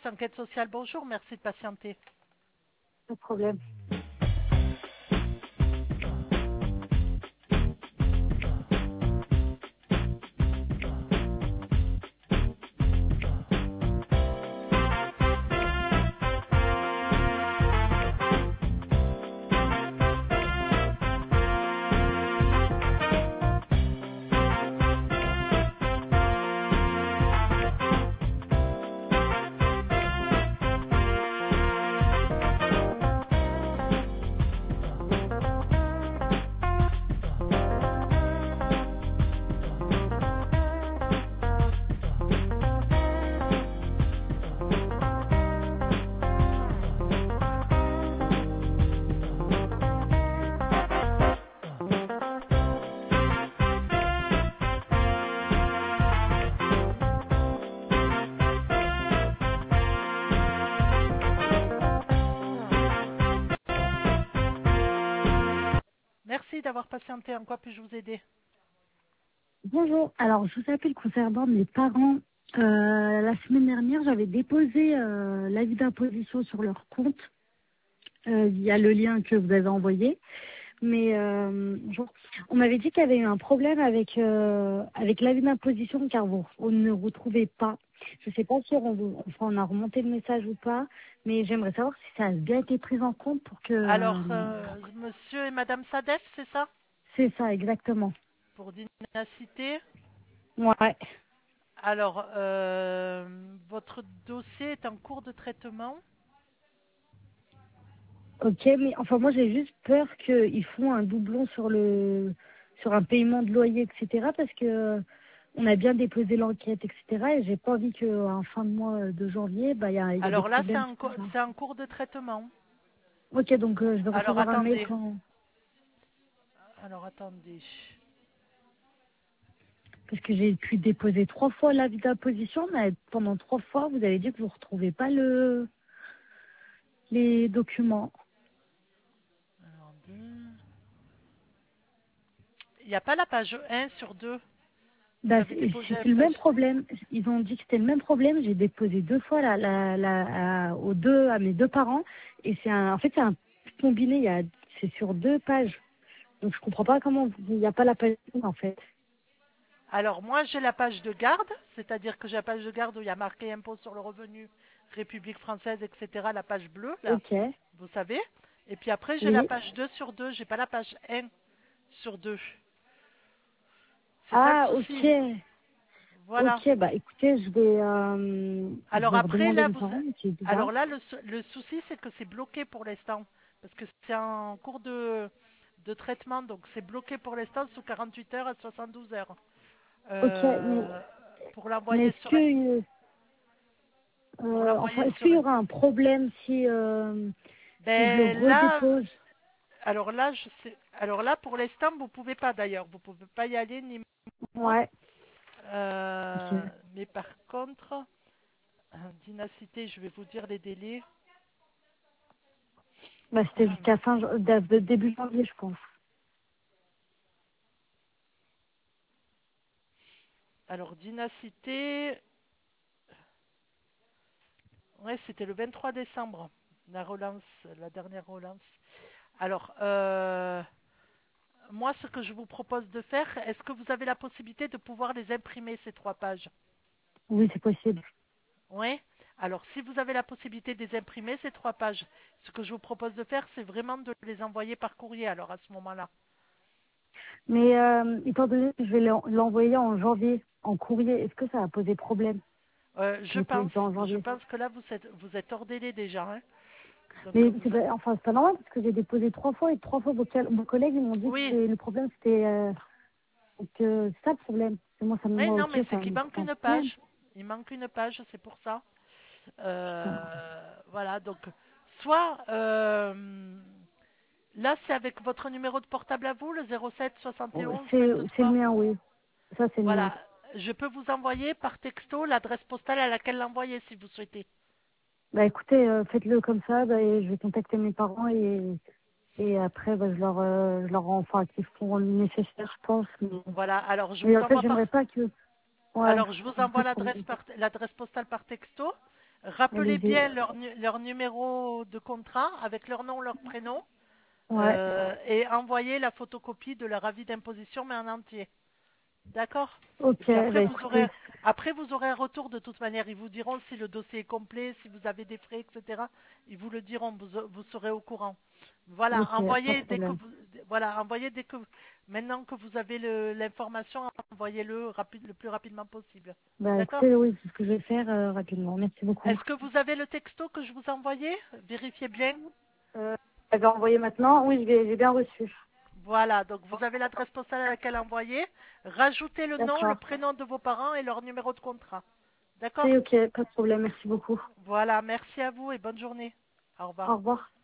enquête sociale, bonjour, merci de patienter. Pas de problème. Merci d'avoir patienté, en quoi puis-je vous aider? Bonjour, alors je vous appelle concernant mes parents. La semaine dernière, j'avais déposé l'avis d'imposition sur leur compte via le lien que vous avez envoyé. Mais bonjour. On m'avait dit qu'il y avait eu un problème avec l'avis d'imposition car on ne retrouvait pas. Je ne sais pas si on a remonté le message ou pas, mais j'aimerais savoir si ça a bien été pris en compte pour que... Alors, monsieur et madame Sadef, c'est ça? c'est ça, exactement. Pour Dinacité. Ouais. Alors, votre dossier est en cours de traitement. Ok, mais enfin moi j'ai juste peur qu'ils font un doublon sur un paiement de loyer, etc. Parce que on a bien déposé l'enquête, etc. Et j'ai pas envie qu'en fin de mois de janvier, il y a des Alors là, problèmes. c'est en cours de traitement. Ok, donc je vais Alors, recevoir un mail attendez. quand... Alors, attendez. Parce que j'ai pu déposer 3 fois l'avis d'imposition, mais pendant 3 fois, vous avez dit que vous retrouvez pas les documents. Alors, il n'y a pas la page 1 sur 2. Vous Bah, avez déposé c'était une le même page. problème. Ils ont dit que c'était le même problème. J'ai déposé 2 fois à mes 2 parents. Et en fait, c'est un combiné. C'est sur 2 pages. Donc, je comprends pas comment il n'y a pas la page 1, en fait. Alors, moi, j'ai la page de garde, c'est-à-dire que j'ai la page de garde où il y a marqué impôt sur le revenu, République française, etc., la page bleue, là, Ok. vous savez. Et puis après, j'ai la Oui. page 2 sur 2, j'ai pas la page 1 sur 2. C'est ça le Ah, souci. ok. Voilà. Ok, bah écoutez, je Alors vais après, redemander à là, mes parents, mais c'est alors bizarre. là, le souci, c'est que c'est bloqué pour l'instant. Parce que c'est en cours de traitement, donc c'est bloqué pour l'instant sous 48 heures à 72 heures. Ok, Euh, pour mais l'envoyer est-ce sur, que, pour enfin, l'envoyer est-ce sur. qu'il y aura un problème si je le Ben là, redépose? alors là, je sais. Alors là, pour l'instant, vous pouvez pas d'ailleurs. Vous pouvez pas y aller ni moi. Ouais. Ok. Mais par contre, Dinacité, je vais vous dire les délais. Bah, c'était jusqu'à début janvier, je pense. Alors Dinacité, ouais, c'était le 23 décembre, la relance, la dernière relance. Alors, moi, ce que je vous propose de faire, est-ce que vous avez la possibilité de pouvoir les imprimer, ces 3 pages? Oui, c'est possible. Oui. Alors, si vous avez la possibilité de les imprimer, ces 3 pages, ce que je vous propose de faire, c'est vraiment de les envoyer par courrier, alors à ce moment-là. Mais étant donné que je vais l'envoyer en janvier, en courrier, est-ce que ça va poser problème Je que vous pense, l'envoyez en je janvier? pense que là, vous êtes hors délai déjà, hein. Donc, Mais enfin, c'est pas normal parce que j'ai déposé 3 fois et 3 fois vos collègues ils m'ont dit que oui. le problème c'était que c'est ça le problème. Et moi, Oui, moi non, ok, mais c'est ça qu'il me manque pose un une problème. page. Il manque une page, c'est pour ça. Putain. Voilà, donc, soit, là, c'est avec votre numéro de portable à vous, le 07 71 C'est le 23. mien, oui. Ça, c'est le mien. Voilà, je peux vous envoyer par texto l'adresse postale à laquelle l'envoyer si vous souhaitez. Bah écoutez, faites-le comme ça, bah, et je vais contacter mes parents et après bah, je leur enfin qu'ils feront le nécessaire, je pense. Voilà, Mais en fait, j'aimerais pas que ouais, alors je vous j'ai pas envoie de problème. l'adresse postale par texto. Rappelez Allez-y. bien leur numéro de contrat avec leur nom, leur prénom Ouais. et envoyez la photocopie de leur avis d'imposition, mais en entier. D'accord? Et Ok, puis après, bah écoutez. vous aurez un retour de toute manière. Ils vous diront si le dossier est complet, si vous avez des frais, etc. Ils vous le diront, vous serez au courant. Voilà, Ok, pas de problème. envoyez dès que, maintenant que vous avez l'information, envoyez-le le plus rapidement possible. Bah D'accord? écoutez, oui, c'est ce que je vais faire rapidement. Merci beaucoup. Est-ce que vous avez le texto que je vous ai envoyé? Vérifiez bien. Vous l'avez envoyé maintenant? Oui, j'ai bien reçu. Voilà, donc vous avez l'adresse postale à laquelle envoyer. Rajoutez le nom, le D'accord. prénom de vos parents et leur numéro de contrat. C'est D'accord? ok, pas de problème. Merci beaucoup. Voilà, merci à vous et bonne journée. Au revoir. Au revoir.